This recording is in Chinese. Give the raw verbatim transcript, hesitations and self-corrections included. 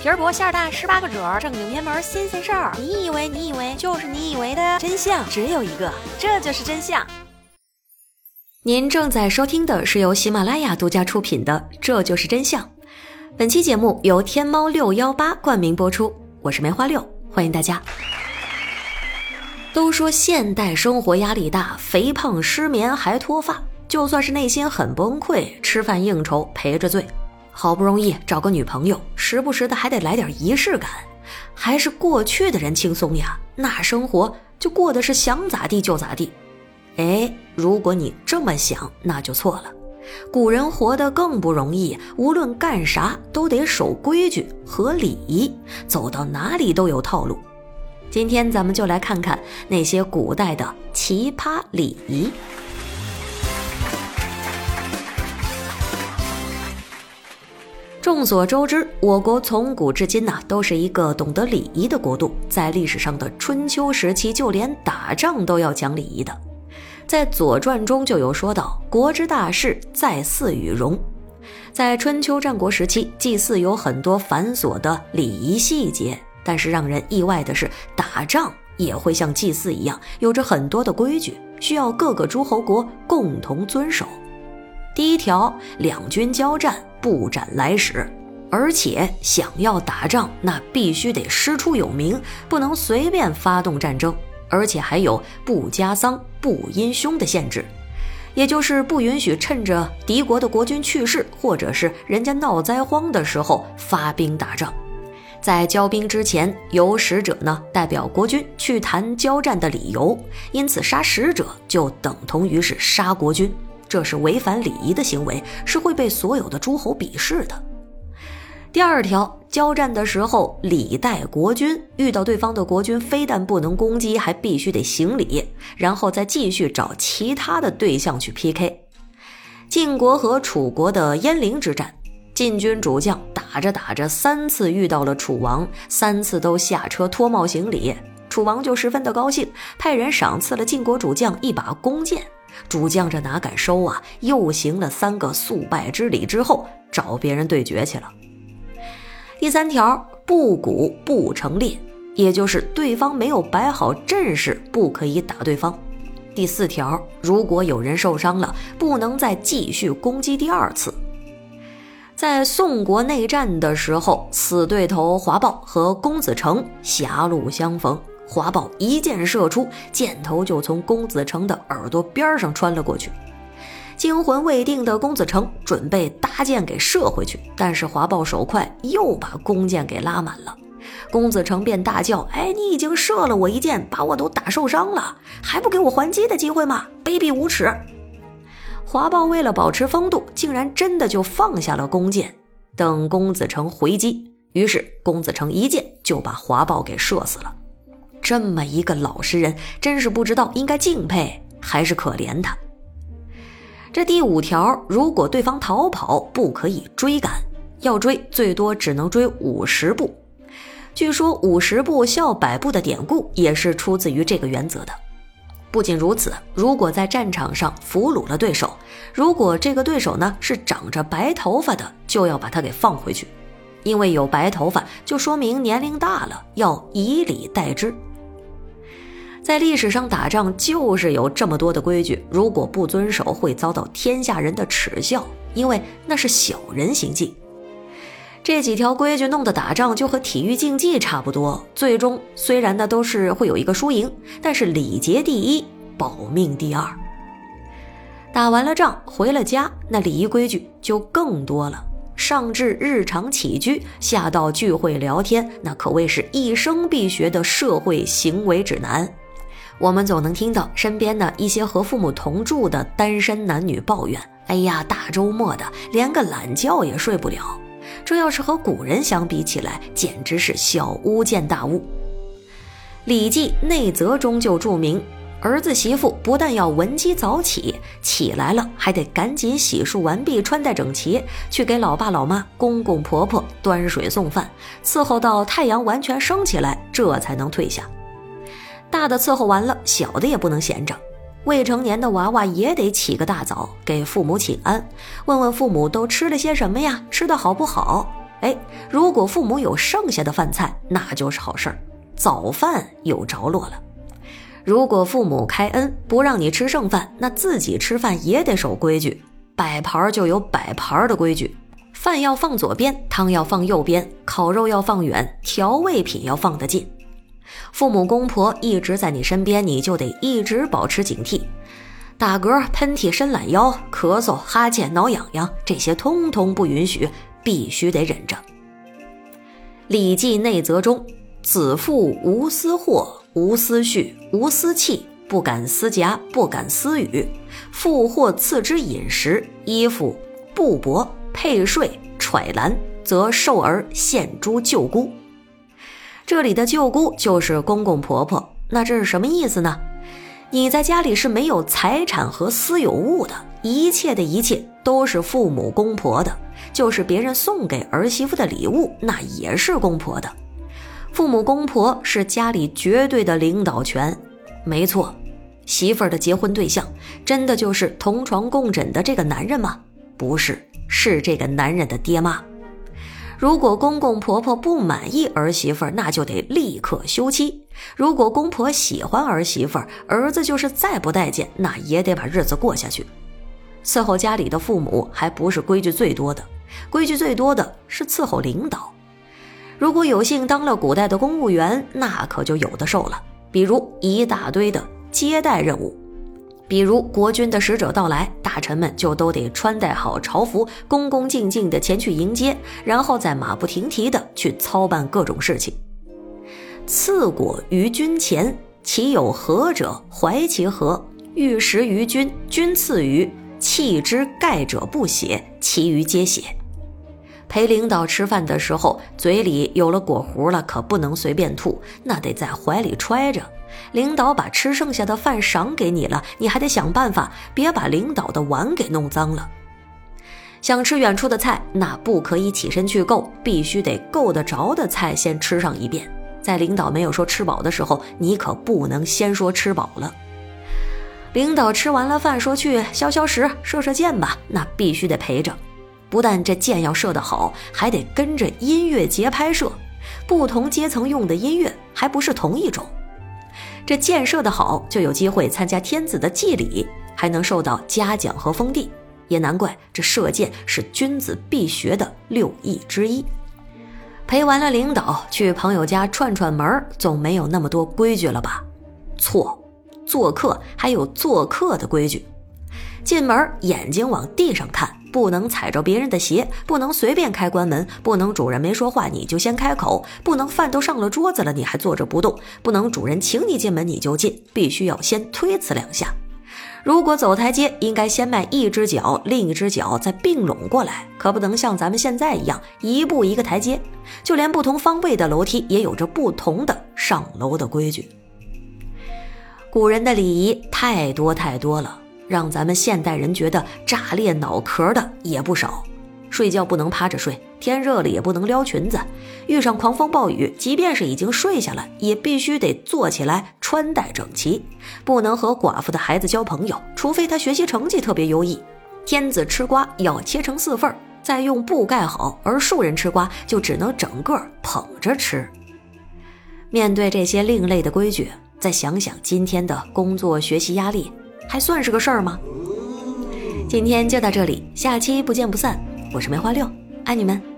皮儿薄馅儿大，十八个褶，正经偏门新鲜事儿。你以为你以为就是你以为的真相只有一个，这就是真相。您正在收听的是由喜马拉雅独家出品的《这就是真相》。本期节目由天猫六一八冠名播出，我是梅花六，欢迎大家。都说现代生活压力大，肥胖失眠还脱发，就算是内心很崩溃，吃饭应酬赔着醉，好不容易找个女朋友，时不时的还得来点仪式感，还是过去的人轻松呀，那生活就过的是想咋地就咋地。哎，如果你这么想，那就错了。古人活得更不容易，无论干啥都得守规矩和礼仪，走到哪里都有套路。今天咱们就来看看那些古代的奇葩礼仪。众所周知，我国从古至今呢，都是一个懂得礼仪的国度，在历史上的春秋时期，就连打仗都要讲礼仪的。在《左传》中就有说到，国之大事，在祀与戎。在春秋战国时期，祭祀有很多繁琐的礼仪细节，但是让人意外的是，打仗也会像祭祀一样，有着很多的规矩，需要各个诸侯国共同遵守。第一条，两军交战，不斩来使，而且想要打仗，那必须得师出有名，不能随便发动战争，而且还有不加丧不因凶的限制，也就是不允许趁着敌国的国君去世，或者是人家闹灾荒的时候发兵打仗。在交兵之前，由使者呢代表国君去谈交战的理由，因此杀使者就等同于是杀国君，这是违反礼仪的行为，是会被所有的诸侯鄙视的。第二条，交战的时候礼待国君，遇到对方的国君非但不能攻击，还必须得行礼，然后再继续找其他的对象去 P K。 晋国和楚国的鄢陵之战，晋军主将打着打着三次遇到了楚王，三次都下车脱帽行礼，楚王就十分的高兴，派人赏赐了晋国主将一把弓箭。主将这哪敢收啊，又行了三个速败之礼之后，找别人对决去了。第三条，不鼓不成列，也就是对方没有摆好阵势，不可以打对方。第四条，如果有人受伤了，不能再继续攻击第二次。在宋国内战的时候，死对头华豹和公子成狭路相逢，华豹一箭射出，箭头就从公子成的耳朵边上穿了过去。惊魂未定的公子成准备搭箭给射回去，但是华豹手快，又把弓箭给拉满了。公子成便大叫，哎，你已经射了我一箭，把我都打受伤了，还不给我还击的机会吗？卑鄙无耻！华豹为了保持风度，竟然真的就放下了弓箭，等公子成回击，于是公子成一箭就把华豹给射死了。这么一个老实人，真是不知道应该敬佩还是可怜他。这第五条，如果对方逃跑，不可以追赶，要追最多只能追五十步。据说五十步笑百步的典故也是出自于这个原则的。不仅如此，如果在战场上俘虏了对手，如果这个对手呢是长着白头发的，就要把他给放回去，因为有白头发就说明年龄大了，要以礼待之。在历史上打仗就是有这么多的规矩，如果不遵守会遭到天下人的耻笑，因为那是小人行径。这几条规矩弄得打仗就和体育竞技差不多，最终虽然呢都是会有一个输赢，但是礼节第一，保命第二。打完了仗回了家，那礼仪规矩就更多了，上至日常起居，下到聚会聊天，那可谓是一生必学的社会行为指南。我们总能听到身边的一些和父母同住的单身男女抱怨，哎呀，大周末的连个懒觉也睡不了。这要是和古人相比起来，简直是小巫见大巫。礼记内则中就注明，儿子媳妇不但要闻鸡早起，起来了还得赶紧洗漱完毕，穿戴整齐，去给老爸老妈公公婆婆端水送饭，伺候到太阳完全升起来，这才能退下。大的伺候完了，小的也不能闲着，未成年的娃娃也得起个大早，给父母请安，问问父母都吃了些什么呀，吃得好不好。 哎，如果父母有剩下的饭菜，那就是好事儿，早饭有着落了。如果父母开恩不让你吃剩饭，那自己吃饭也得守规矩，摆盘就有摆盘的规矩，饭要放左边，汤要放右边，烤肉要放远，调味品要放得近。父母公婆一直在你身边，你就得一直保持警惕，打嗝、喷嚏、伸懒腰、咳嗽、哈欠、挠痒痒，这些通通不允许，必须得忍着。礼记内则中，子父无私货，无私绪，无私气，不敢私夹，不敢私语。父或赐之饮食、衣服、布帛、配税、揣篮，则受而献诸舅姑。这里的舅姑就是公公婆婆，那这是什么意思呢？你在家里是没有财产和私有物的，一切的一切都是父母公婆的，就是别人送给儿媳妇的礼物，那也是公婆的。父母公婆是家里绝对的领导权。没错，媳妇儿的结婚对象真的就是同床共枕的这个男人吗？不是，是这个男人的爹妈。如果公公婆婆不满意儿媳妇儿，那就得立刻休妻。如果公婆喜欢儿媳妇儿，儿子就是再不待见，那也得把日子过下去。伺候家里的父母还不是规矩最多的，规矩最多的是伺候领导。如果有幸当了古代的公务员，那可就有的受了，比如一大堆的接待任务。比如国君的使者到来，大臣们就都得穿戴好朝服，恭恭敬敬地前去迎接，然后再马不停蹄地去操办各种事情。赐果于君前，其有何者，怀其何？欲食于君，君赐于，弃之盖者不写，其余皆写。陪领导吃饭的时候，嘴里有了果核了，可不能随便吐，那得在怀里揣着。领导把吃剩下的饭赏给你了，你还得想办法别把领导的碗给弄脏了。想吃远处的菜，那不可以起身去够，必须得够得着的菜先吃上一遍。在领导没有说吃饱的时候，你可不能先说吃饱了。领导吃完了饭说去消消食，射射箭吧，那必须得陪着。不但这箭要射得好，还得跟着音乐节拍射，不同阶层用的音乐还不是同一种。这箭射得好，就有机会参加天子的祭礼，还能受到嘉奖和封地，也难怪这射箭是君子必学的六艺之一。陪完了领导，去朋友家串串门，总没有那么多规矩了吧？错，做客还有做客的规矩。进门眼睛往地上看，不能踩着别人的鞋，不能随便开关门，不能主人没说话你就先开口，不能饭都上了桌子了你还坐着不动，不能主人请你进门你就进，必须要先推辞两下。如果走台阶，应该先迈一只脚，另一只脚再并拢过来，可不能像咱们现在一样一步一个台阶。就连不同方位的楼梯也有着不同的上楼的规矩。古人的礼仪太多太多了，让咱们现代人觉得炸裂脑壳的也不少。睡觉不能趴着睡，天热了也不能撩裙子，遇上狂风暴雨，即便是已经睡下了，也必须得坐起来穿戴整齐，不能和寡妇的孩子交朋友，除非他学习成绩特别优异。天子吃瓜要切成四份，再用布盖好，而庶人吃瓜就只能整个捧着吃。面对这些另类的规矩，再想想今天的工作学习压力，还算是个事儿吗？今天就到这里，下期不见不散。我是梅花六，爱你们。